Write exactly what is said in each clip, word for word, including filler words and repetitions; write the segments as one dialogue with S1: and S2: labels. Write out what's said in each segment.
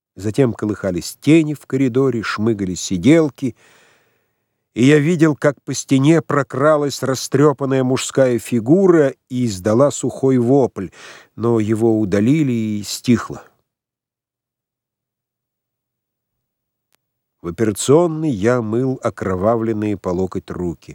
S1: Затем колыхались тени в коридоре, шмыгали сиделки, и я видел, как по стене прокралась растрепанная мужская фигура и издала сухой вопль, но его удалили и стихло. В операционной я мыл окровавленные по локоть руки.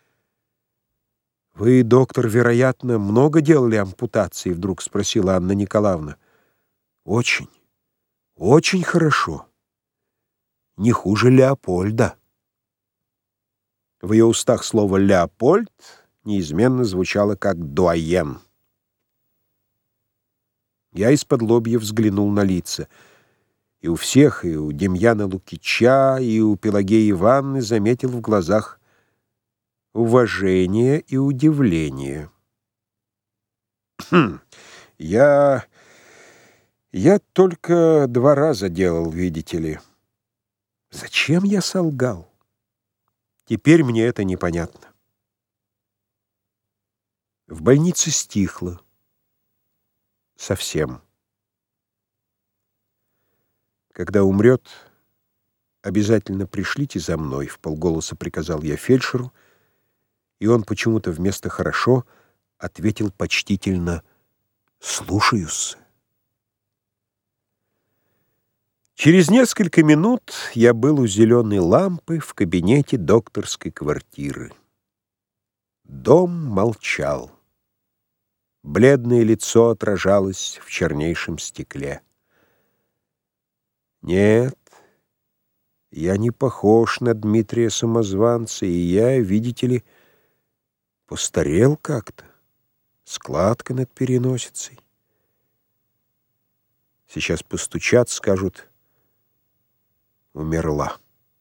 S1: «Вы, доктор, вероятно, много делали ампутации?» — вдруг спросила Анна Николаевна. «Очень, очень хорошо. Не хуже Леопольда». В ее устах слово «Леопольд» неизменно звучало как «дуаен». Я из-под лобья взглянул на лица. И у всех, и у Демьяна Лукича, и у Пелагеи Ивановны заметил в глазах уважение и удивление. «Хм, я... я только два раза делал, видите ли». Зачем я солгал? Теперь мне это непонятно. В больнице стихло. Совсем. «Когда умрет, обязательно пришлите за мной», — вполголоса приказал я фельдшеру, и он почему-то вместо «хорошо» ответил почтительно «слушаюсь». Через несколько минут я был у зеленой лампы в кабинете докторской квартиры. Дом молчал. Бледное лицо отражалось в чернейшем стекле. Нет, я не похож на Дмитрия Самозванца, и я, видите ли, постарел как-то, складка над переносицей. Сейчас постучат, скажут: умерла.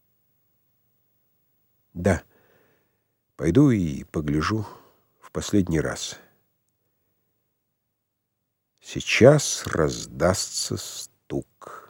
S1: Да, пойду и погляжу в последний раз. Сейчас раздастся стук.